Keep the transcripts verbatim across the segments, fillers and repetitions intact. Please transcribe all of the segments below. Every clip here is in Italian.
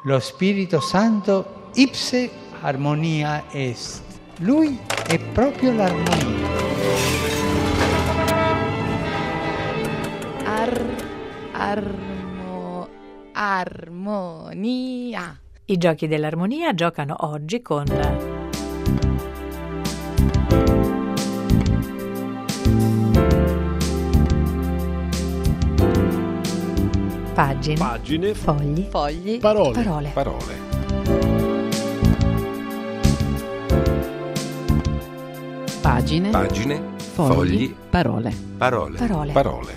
Lo Spirito Santo ipse armonia est. Lui è proprio l'armonia. Ar, armo, armonia. I giochi dell'armonia giocano oggi con pagine, pagine, fogli, Fogli, parole, parole. parole. pagine, Pagine, fogli, fogli, parole. parole. parole. Parole.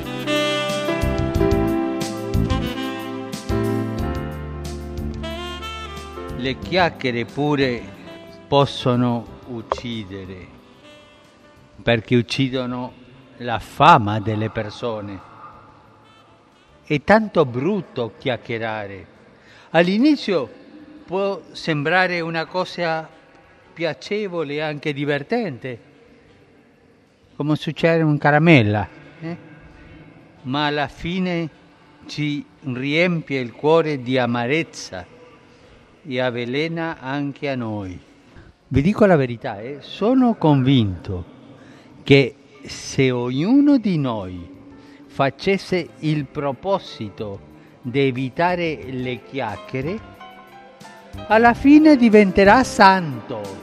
Le chiacchiere pure possono uccidere, perché uccidono la fama delle persone. È tanto brutto chiacchierare. All'inizio può sembrare una cosa piacevole e anche divertente, come succede un caramella, eh? Ma alla fine ci riempie il cuore di amarezza e avvelena anche a noi. Vi dico la verità, eh? Sono convinto che se ognuno di noi facesse il proposito di evitare le chiacchiere, alla fine diventerà santo.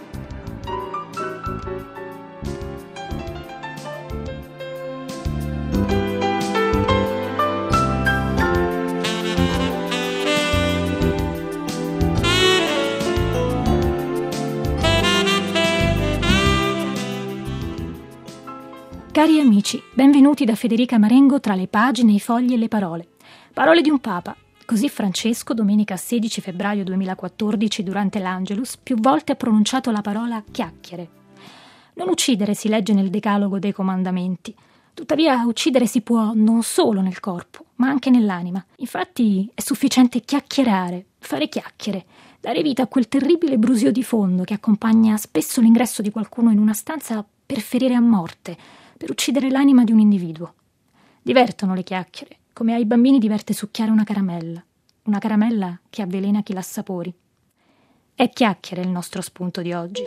Cari amici, benvenuti da Federica Marengo tra le pagine, i fogli e le parole. Parole di un Papa. Così Francesco, domenica sedici febbraio duemilaquattordici, durante l'Angelus, più volte ha pronunciato la parola chiacchiere. Non uccidere si legge nel decalogo dei comandamenti. Tuttavia uccidere si può non solo nel corpo, ma anche nell'anima. Infatti è sufficiente chiacchierare, fare chiacchiere, dare vita a quel terribile brusio di fondo che accompagna spesso l'ingresso di qualcuno in una stanza per ferire a morte, per uccidere l'anima di un individuo. Divertono le chiacchiere, come ai bambini diverte succhiare una caramella, una caramella che avvelena chi l'assapori. È chiacchiere il nostro spunto di oggi.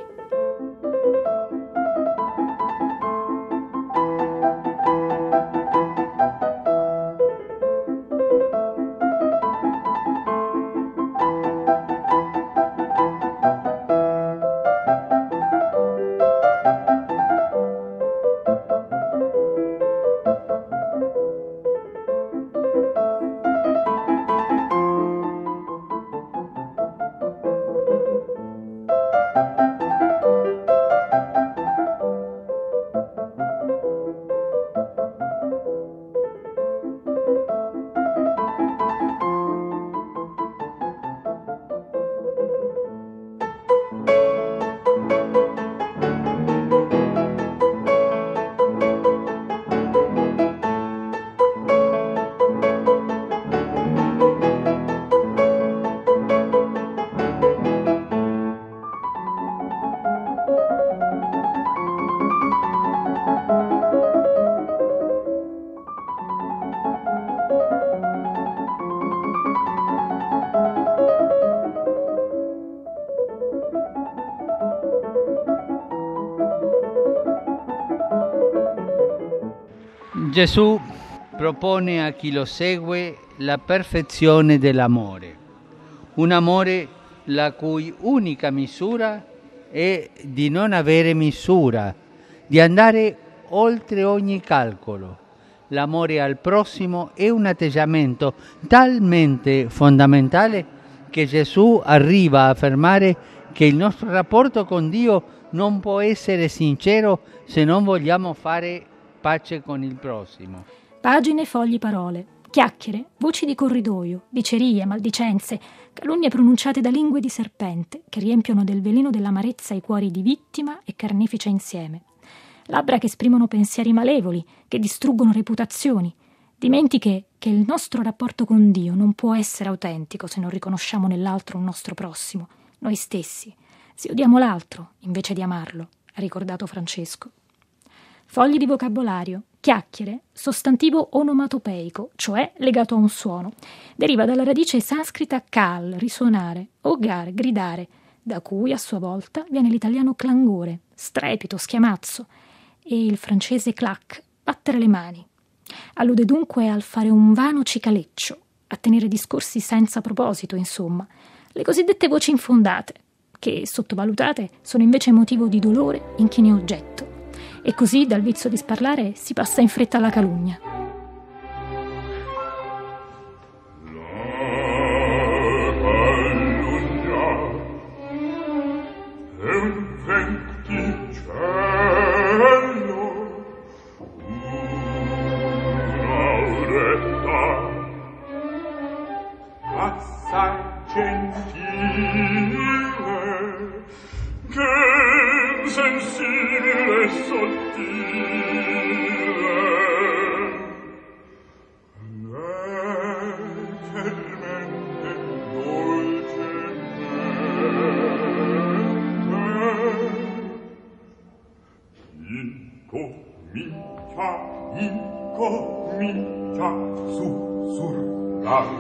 Gesù propone a chi lo segue la perfezione dell'amore, un amore la cui unica misura è di non avere misura, di andare oltre ogni calcolo. L'amore al prossimo è un atteggiamento talmente fondamentale che Gesù arriva a affermare che il nostro rapporto con Dio non può essere sincero se non vogliamo fare pace con il prossimo. Pagine, fogli, parole. Chiacchiere, voci di corridoio, dicerie, maldicenze, calunnie pronunciate da lingue di serpente che riempiono del veleno dell'amarezza i cuori di vittima e carnefice insieme. Labbra che esprimono pensieri malevoli, che distruggono reputazioni. Dimentiche che il nostro rapporto con Dio non può essere autentico se non riconosciamo nell'altro un nostro prossimo, noi stessi, se odiamo l'altro invece di amarlo, ha ricordato Francesco. Fogli di vocabolario, Chiacchiere, sostantivo onomatopeico, cioè legato a un suono. Deriva dalla radice sanscrita kal, risuonare, o gar, gridare, da cui a sua volta viene l'italiano clangore, strepito, schiamazzo, e il francese clac, battere le mani. Allude dunque al fare un vano cicaleccio, a tenere discorsi senza proposito, insomma, le cosiddette voci infondate, che, sottovalutate, sono invece motivo di dolore in chi ne è oggetto. E così dal vizio di sparlare si passa in fretta alla calunnia. Incomincia sussurrare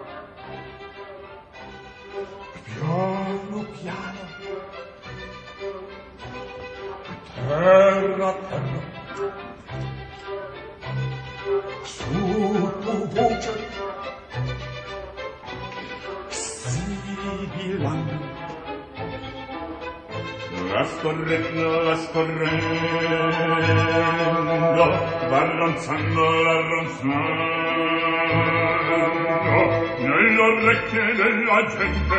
piano piano, terra terra, su tu voce sibilante. La scorrendo, la scorrendo, va ronzando, la ronzando, nelle orecchie della gente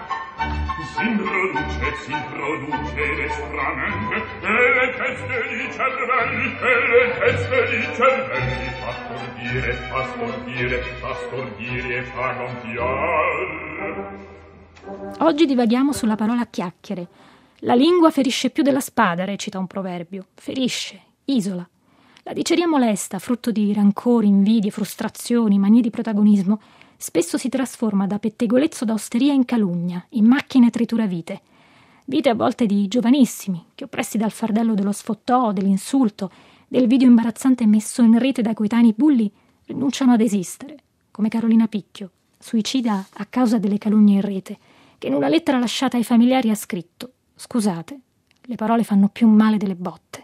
si introduce, si introduce destramente, e le teste di cervelli, e le teste di cervelli, fa stordire, fa stordire, fa stordire e fa gonfiare. Oggi divaghiamo sulla parola chiacchiere. La lingua ferisce più della spada, recita un proverbio. Ferisce, isola. La diceria molesta, frutto di rancori, invidie, frustrazioni, manie di protagonismo, spesso si trasforma da pettegolezzo d'osteria in calunnia, in macchine trituravite. Vite a volte di giovanissimi, che oppressi dal fardello dello sfottò, dell'insulto, del video imbarazzante messo in rete dai coetanei bulli, rinunciano ad esistere, come Carolina Picchio, suicida a causa delle calunnie in rete, che in una lettera lasciata ai familiari ha scritto: scusate, le parole fanno più male delle botte.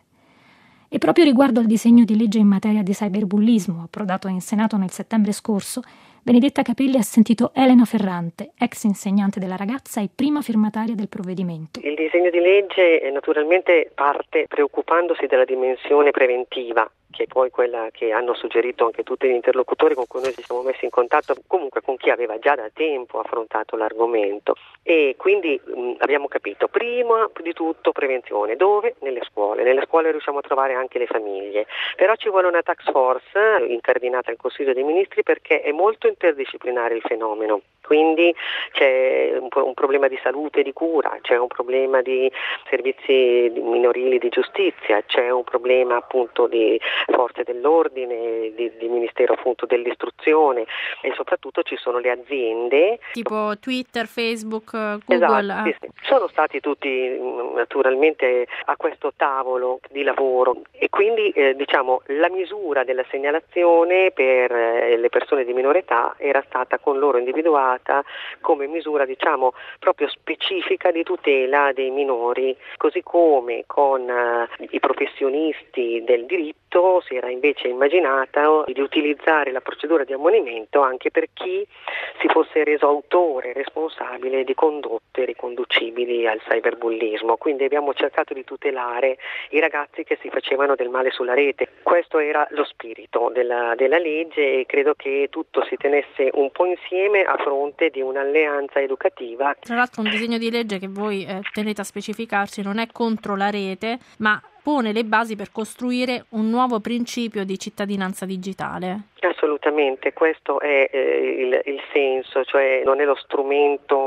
E proprio riguardo al disegno di legge in materia di cyberbullismo, approdato in Senato nel settembre scorso, Benedetta Capelli ha sentito Elena Ferrante, ex insegnante della ragazza e prima firmataria del provvedimento. Il disegno di legge naturalmente parte preoccupandosi della dimensione preventiva, che è poi quella che hanno suggerito anche tutti gli interlocutori con cui noi ci siamo messi in contatto, comunque con chi aveva già da tempo affrontato l'argomento. E quindi mh, abbiamo capito, prima di tutto prevenzione. Dove? Nelle scuole. Nelle scuole riusciamo a trovare anche le famiglie. Però ci vuole una task force incardinata al Consiglio dei Ministri, perché è molto interdisciplinare il fenomeno. Quindi c'è un, un problema di salute e di cura, c'è un problema di servizi minorili di giustizia, c'è un problema appunto di forze dell'ordine, di, di Ministero appunto dell'istruzione, e soprattutto ci sono le aziende tipo Twitter, Facebook, Google. Esatto, sì, sì. Sono stati tutti naturalmente a questo tavolo di lavoro, e quindi eh, diciamo la misura della segnalazione per eh, le persone di minore età era stata con loro individuata come misura diciamo proprio specifica di tutela dei minori, così come con uh, i professionisti del diritto si era invece immaginata di utilizzare la procedura di ammonimento anche per chi si fosse reso autore, responsabile di condotte riconducibili al cyberbullismo. Quindi abbiamo cercato di tutelare i ragazzi che si facevano del male sulla rete. Questo era lo spirito della, della legge, e credo che tutto si tenesse un po' insieme a fronte di un'alleanza educativa. Tra l'altro un disegno di legge che voi eh, tenete a specificarci non è contro la rete, ma pone le basi per costruire un nuovo principio di cittadinanza digitale. Assolutamente, questo è eh, il, il senso, cioè non è lo strumento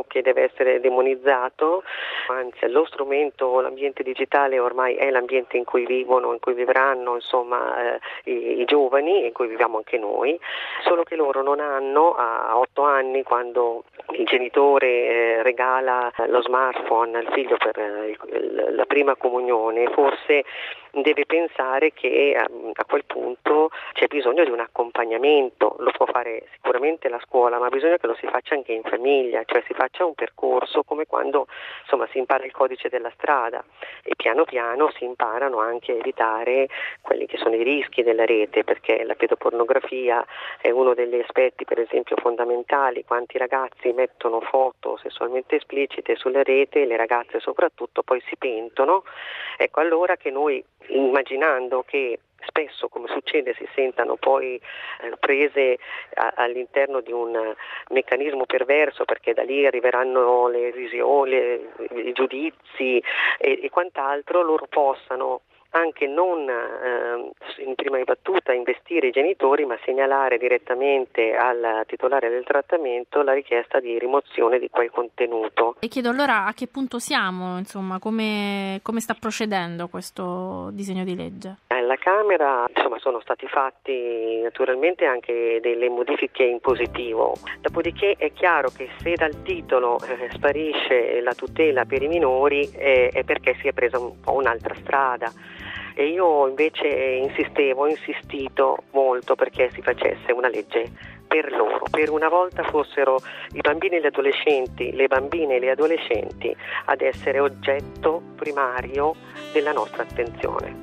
che deve essere demonizzato, anzi lo strumento, l'ambiente digitale ormai è l'ambiente in cui vivono, in cui vivranno insomma eh, i, i giovani, in cui viviamo anche noi, solo che loro non hanno a otto anni, quando il genitore eh, regala lo smartphone al figlio per eh, il, la prima comunione, forse deve pensare che a, a quel punto c'è bisogno di un accompagnamento. Lo può fare sicuramente la scuola, ma bisogna che lo si faccia anche in famiglia, cioè si faccia un percorso come quando insomma si impara il codice della strada, e piano piano si imparano anche a evitare quelli che sono i rischi della rete, perché la pedopornografia è uno degli aspetti per esempio fondamentali. Quanti ragazzi mettono foto sessualmente esplicite sulla rete, e le ragazze soprattutto poi si pentono. Ecco, allora che noi, immaginando che spesso, come succede, si sentano poi eh, prese a, all'interno di un meccanismo perverso, perché da lì arriveranno le visioni, i giudizi e, e quant'altro, loro possano anche non eh, in prima battuta investire i genitori, ma segnalare direttamente al titolare del trattamento la richiesta di rimozione di quel contenuto. E chiedo allora a che punto siamo, insomma, come, come sta procedendo questo disegno di legge? Alla Camera insomma sono stati fatti naturalmente anche delle modifiche in positivo, dopodiché è chiaro che se dal titolo eh, sparisce la tutela per i minori eh, è perché si è presa un po' un'altra strada. E io invece insistevo, ho insistito molto perché si facesse una legge per loro, per una volta fossero i bambini e gli adolescenti, le bambine e le adolescenti ad essere oggetto primario della nostra attenzione.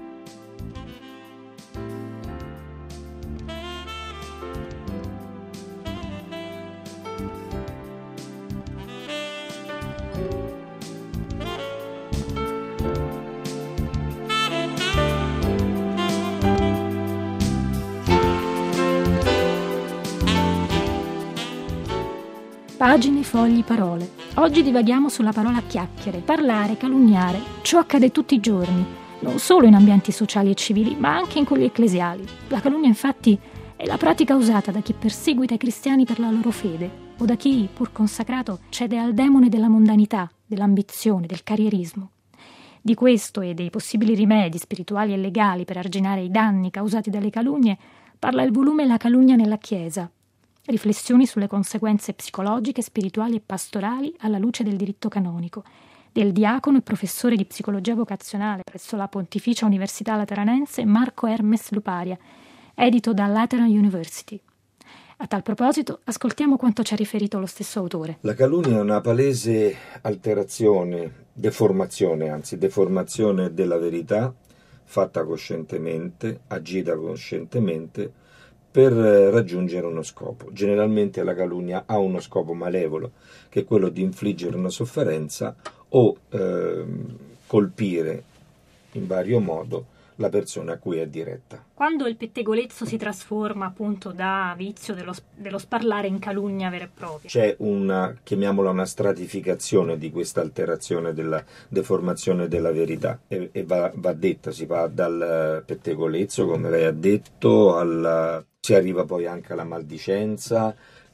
Pagine, fogli, parole. Oggi divaghiamo sulla parola chiacchiere, parlare, calunniare. Ciò accade tutti i giorni, non solo in ambienti sociali e civili, ma anche in quelli ecclesiali. La calunnia, infatti, è la pratica usata da chi perseguita i cristiani per la loro fede, o da chi, pur consacrato, cede al demone della mondanità, dell'ambizione, del carrierismo. Di questo e dei possibili rimedi spirituali e legali per arginare i danni causati dalle calunnie parla il volume La calunnia nella Chiesa. Riflessioni sulle conseguenze psicologiche, spirituali e pastorali alla luce del diritto canonico, del diacono e professore di psicologia vocazionale presso la Pontificia Università Lateranense Marco Hermes Luparia, edito da Lateran University. A tal proposito, ascoltiamo quanto ci ha riferito lo stesso autore. La calunnia è una palese alterazione, deformazione, anzi deformazione della verità, fatta coscientemente, agita coscientemente, per raggiungere uno scopo. Generalmente la calunnia ha uno scopo malevolo, che è quello di infliggere una sofferenza o eh, colpire in vario modo la persona a cui è diretta. Quando il pettegolezzo si trasforma appunto da vizio dello, dello sparlare in calunnia vera e propria, c'è una, chiamiamola una stratificazione di questa alterazione della deformazione della verità e, e va, va detta, si va dal pettegolezzo, come lei ha detto, alla, si arriva poi anche alla maldicenza,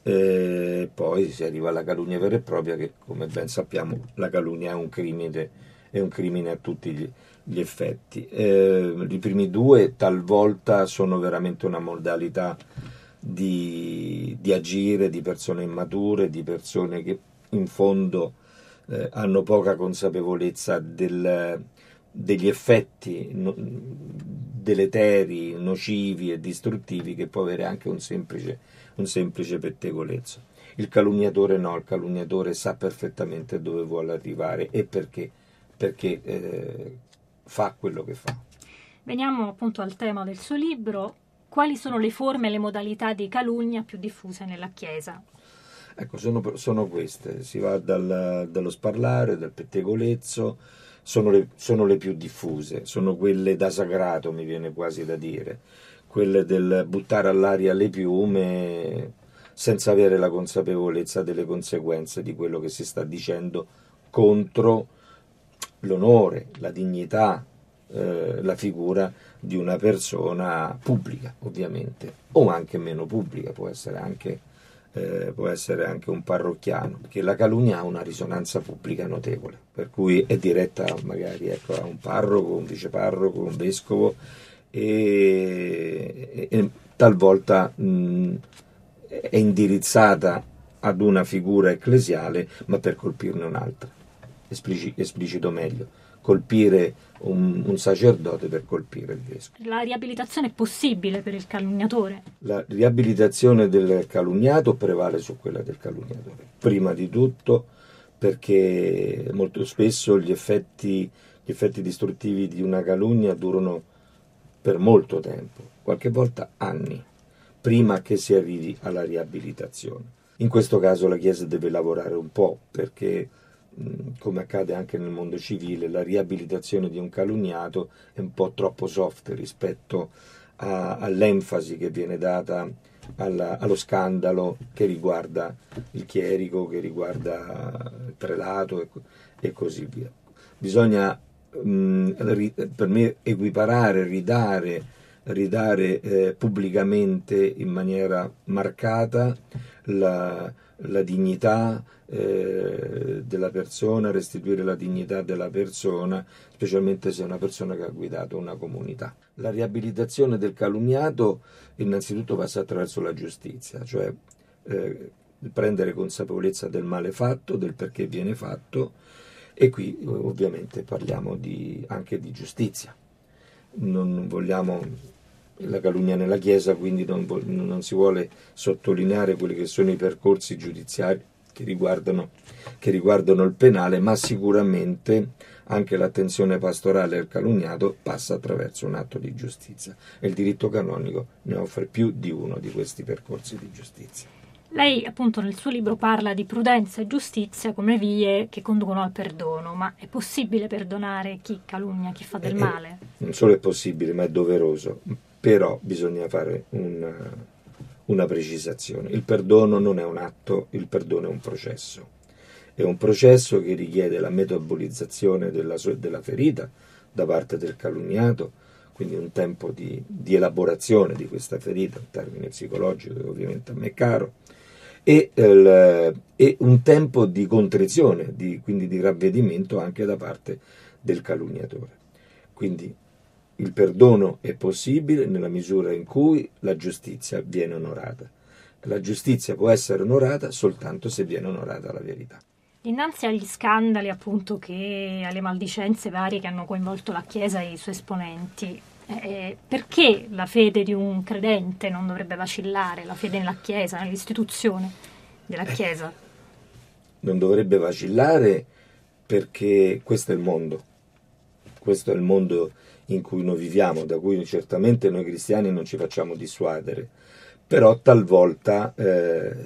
e poi si arriva alla calunnia vera e propria, che come ben sappiamo la calunnia è un crimine, è un crimine a tutti gli gli effetti. Eh, i primi due talvolta sono veramente una modalità di, di agire di persone immature, di persone che in fondo eh, hanno poca consapevolezza del, degli effetti no, deleteri, nocivi e distruttivi che può avere anche un semplice, un semplice pettegolezzo. Il calunniatore no, il calunniatore sa perfettamente dove vuole arrivare e perché, perché eh, fa quello che fa. Veniamo appunto al tema del suo libro. Quali sono le forme e le modalità di calunnia più diffuse nella Chiesa? Ecco, sono, sono queste. Si va dal, dallo sparlare, dal pettegolezzo, sono le, sono le più diffuse, sono quelle da sagrato, mi viene quasi da dire, quelle del buttare all'aria le piume senza avere la consapevolezza delle conseguenze di quello che si sta dicendo contro l'onore, la dignità, eh, la figura di una persona pubblica, ovviamente, o anche meno pubblica, può essere anche eh, può essere anche un parrocchiano, perché la calunnia ha una risonanza pubblica notevole, per cui è diretta magari ecco, a un parroco, un viceparroco, un vescovo, e, e, e talvolta mh, è indirizzata ad una figura ecclesiale, ma per colpirne un'altra. Esplici, esplicito meglio. Colpire un, un sacerdote per colpire il vescovo. La riabilitazione è possibile per il calunniatore? La riabilitazione del calunniato prevale su quella del calunniatore. Prima di tutto perché molto spesso gli effetti, gli effetti distruttivi di una calunnia durano per molto tempo, qualche volta anni, prima che si arrivi alla riabilitazione. In questo caso la Chiesa deve lavorare un po' perché, come accade anche nel mondo civile, la riabilitazione di un calunniato è un po' troppo soft rispetto a, all'enfasi che viene data alla, allo scandalo che riguarda il chierico, che riguarda il prelato e, e così via. Bisogna mh, ri, per me equiparare, ridare, ridare eh, pubblicamente in maniera marcata la, la dignità Eh, della persona, restituire la dignità della persona, specialmente se è una persona che ha guidato una comunità. La riabilitazione del calunniato innanzitutto passa attraverso la giustizia, cioè eh, prendere consapevolezza del male fatto, del perché viene fatto, e qui ovviamente parliamo di, anche di giustizia. Non vogliamo la calunnia nella Chiesa, quindi non, non si vuole sottolineare quelli che sono i percorsi giudiziari che riguardano, che riguardano il penale, ma sicuramente anche l'attenzione pastorale al calunniato passa attraverso un atto di giustizia, e il diritto canonico ne offre più di uno di questi percorsi di giustizia. Lei appunto nel suo libro parla di prudenza e giustizia come vie che conducono al perdono, ma è possibile perdonare chi calunnia, chi fa del male? Eh, non solo è possibile, ma è doveroso, però bisogna fare un... una precisazione. Il perdono non è un atto, il perdono è un processo. È un processo che richiede la metabolizzazione della, della ferita da parte del calunniato, quindi un tempo di, di elaborazione di questa ferita, un termine psicologico che ovviamente a me è caro, e, il, e un tempo di contrizione, di, quindi di ravvedimento anche da parte del calunniatore. Quindi il perdono è possibile nella misura in cui la giustizia viene onorata. La giustizia può essere onorata soltanto se viene onorata la verità. Innanzi agli scandali, appunto, che alle maldicenze varie che hanno coinvolto la Chiesa e i suoi esponenti, eh, perché la fede di un credente non dovrebbe vacillare, la fede nella Chiesa, nell'istituzione della Chiesa? Eh, non dovrebbe vacillare perché questo è il mondo. Questo è il mondo in cui noi viviamo, da cui certamente noi cristiani non ci facciamo dissuadere, però talvolta eh,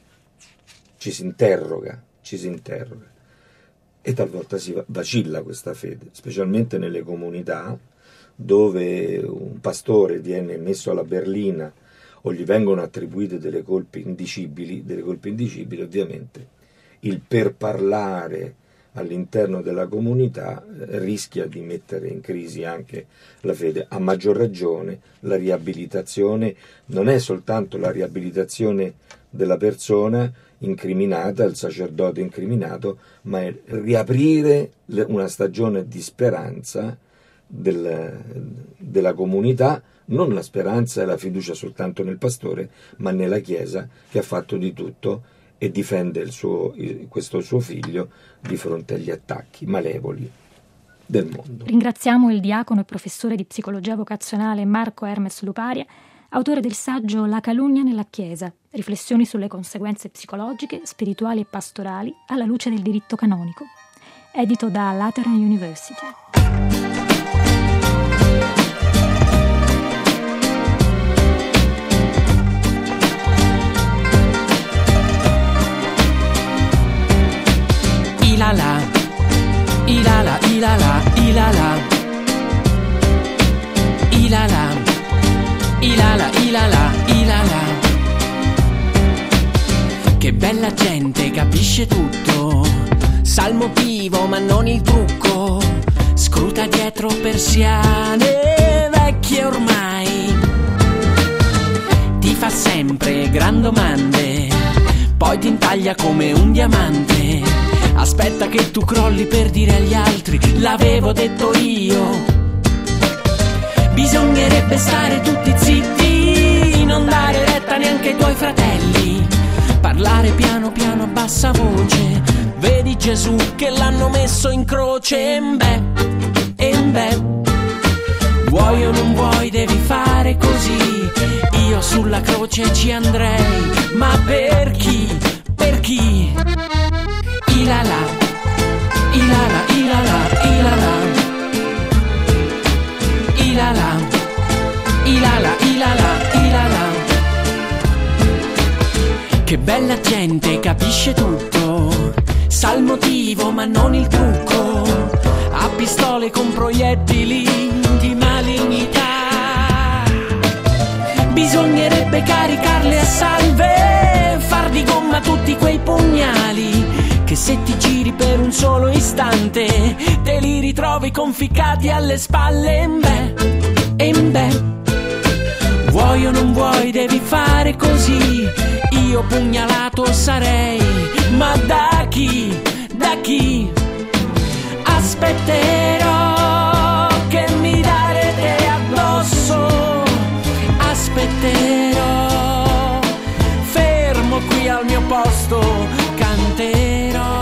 ci si interroga, ci si interroga e talvolta si vacilla questa fede, specialmente nelle comunità dove un pastore viene messo alla berlina o gli vengono attribuite delle colpe indicibili, delle colpe indicibili ovviamente il per parlare all'interno della comunità eh, rischia di mettere in crisi anche la fede. A maggior ragione la riabilitazione non è soltanto la riabilitazione della persona incriminata, il sacerdote incriminato, ma è riaprire le, una stagione di speranza del, della comunità, non la speranza e la fiducia soltanto nel pastore, ma nella Chiesa che ha fatto di tutto e difende il suo, questo suo figlio di fronte agli attacchi malevoli del mondo. Ringraziamo il diacono e professore di psicologia vocazionale Marco Hermes Luparia, autore del saggio La calunnia nella Chiesa, riflessioni sulle conseguenze psicologiche, spirituali e pastorali alla luce del diritto canonico, edito da Lateran University. Ilala, ilala, ilala, ilala, ilala, ilala, ilala, ilala. Che bella gente, capisce tutto, sa il motivo ma non il trucco, scruta dietro persiane vecchie ormai, ti fa sempre gran domande poi ti intaglia come un diamante. Aspetta che tu crolli per dire agli altri: l'avevo detto io. Bisognerebbe stare tutti zitti, non dare retta neanche ai tuoi fratelli, parlare piano piano a bassa voce. Vedi Gesù che l'hanno messo in croce. E beh, e beh, vuoi o non vuoi devi fare così. Io sulla croce ci andrei, ma per chi? Per chi? Ilala, ilala, ilala, ilala, ilala, ilala, ilala, ilala. Che bella gente, capisce tutto, sa il motivo ma non il trucco, ha pistole con proiettili di malignità. Bisognerebbe caricarle a salve, far di gomma tutti quei pugnali che se ti giri per un solo istante te li ritrovi conficcati alle spalle. E beh, e beh, vuoi o non vuoi devi fare così. Io pugnalato sarei, ma da chi? Da chi? Aspetterò che mi darete addosso, aspetterò, fermo qui al mio posto, canterò.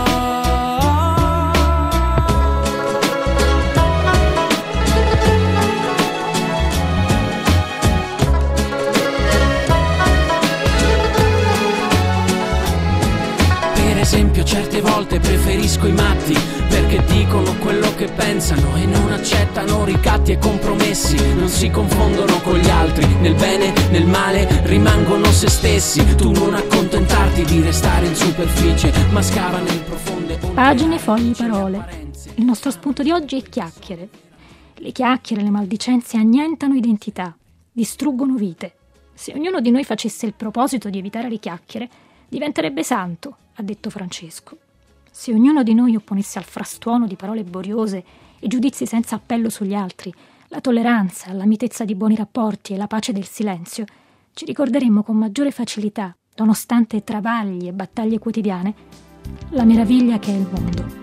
Per esempio certe volte preferisco i matti, perché dicono quello che pensano e non accettano ricatti e compromessi. Non si confondono con gli altri, nel bene, nel male rimangono se stessi. Tu non accontentarti di restare in superficie, ma scava nel profonde. Pagine, fogli, parole. Il nostro spunto di oggi è chiacchiere. Le chiacchiere, le maldicenze annientano identità, distruggono vite. Se ognuno di noi facesse il proposito di evitare le chiacchiere, diventerebbe santo, ha detto Francesco. Se ognuno di noi opponesse al frastuono di parole boriose e giudizi senza appello sugli altri, la tolleranza, la mitezza di buoni rapporti e la pace del silenzio, ci ricorderemmo con maggiore facilità, nonostante travagli e battaglie quotidiane, la meraviglia che è il mondo.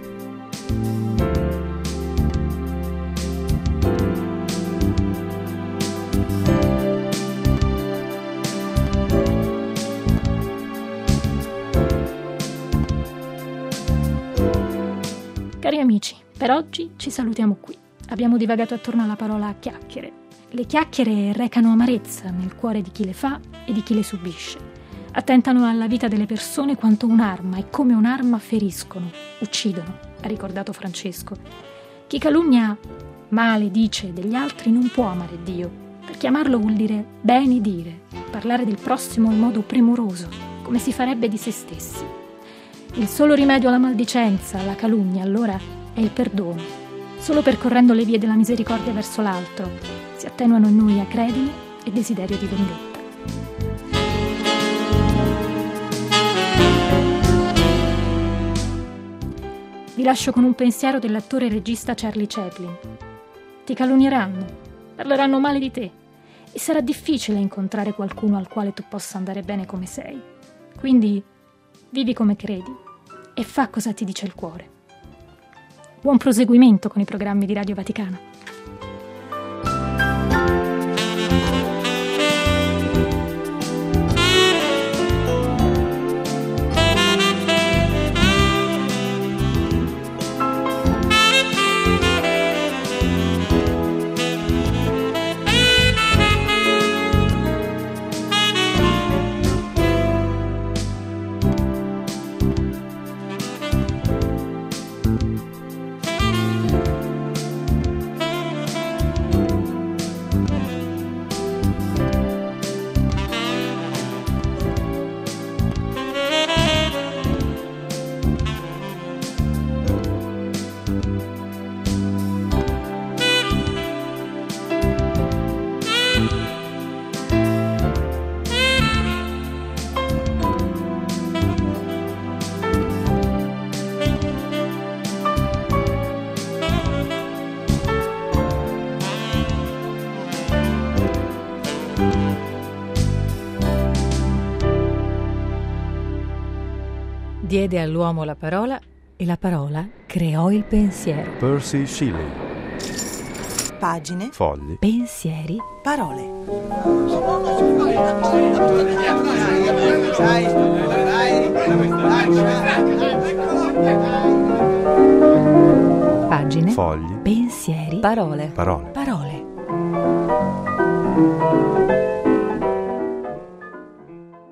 Cari amici, per oggi ci salutiamo qui. Abbiamo divagato attorno alla parola chiacchiere. Le chiacchiere recano amarezza nel cuore di chi le fa e di chi le subisce. Attentano alla vita delle persone quanto un'arma e come un'arma feriscono, uccidono, ha ricordato Francesco. Chi calunnia male dice degli altri non può amare Dio, perché amarlo vuol dire bene dire, parlare del prossimo in modo premuroso, come si farebbe di se stessi. Il solo rimedio alla maldicenza, alla calunnia, allora, è il perdono. Solo percorrendo le vie della misericordia verso l'altro si attenuano in noi acredine e desiderio di vendetta. Vi lascio con un pensiero dell'attore e regista Charlie Chaplin. Ti calunnieranno, parleranno male di te e sarà difficile incontrare qualcuno al quale tu possa andare bene come sei. Quindi vivi come credi e fa cosa ti dice il cuore. Buon proseguimento con i programmi di Radio Vaticana. Diede all'uomo la parola e la parola creò il pensiero. Percy Shelley. Pagine, fogli, pensieri, parole. Pagine, fogli, pensieri, parole. parole. Parole.